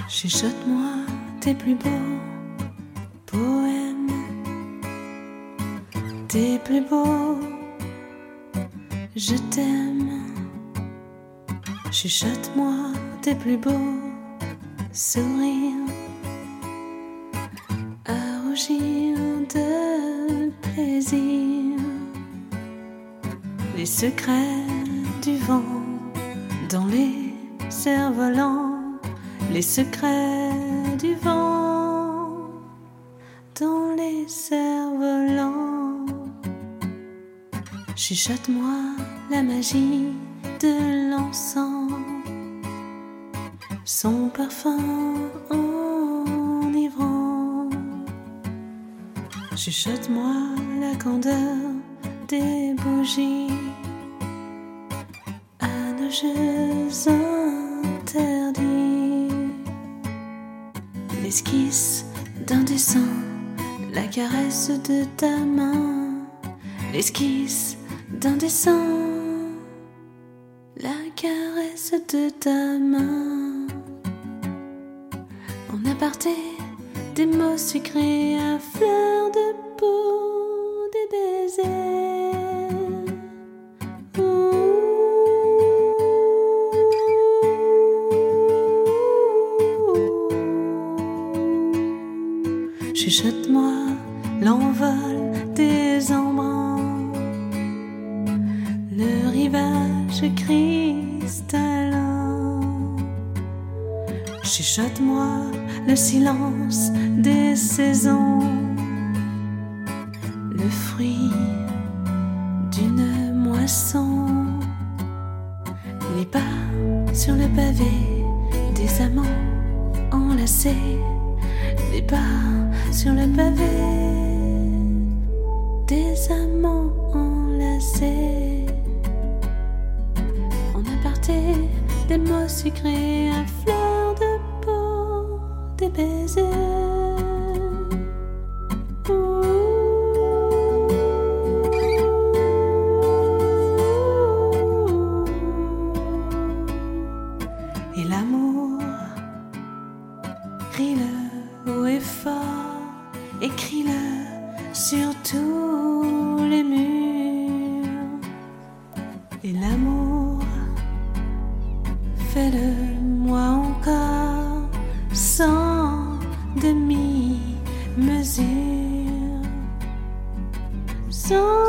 Chuchote-moi tes plus beaux poèmes, tes plus beaux je t'aime. Chuchote-moi tes plus beaux sourires, à rougir de plaisir. Les secrets du vent dans les cerfs-volants, les secrets du vent dans les cerfs-volants. Chuchote-moi la magie de l'encens, son parfum enivrant. Chuchote-moi la candeur des bougies, à nos jeux interdits. L'esquisse d'un dessin, la caresse de ta main. L'esquisse d'un dessin, la caresse de ta main. En aparté, des mots sucrés à fleur de peau, des baisers. Chuchote-moi l'envol des embruns, le rivage cristallin. Chuchote-moi le silence des saisons, le fruit d'une moisson. Les pas sur le pavé des amants enlacés, les pas sur le pavé des amants enlacés. En aparté, des mots sucrés à fleur de peau, des baisers. Et l'amour, crie-le haut et fort, écris-le sur tous les murs. Et l'amour, fais-le moi encore, sans demi-mesure, sans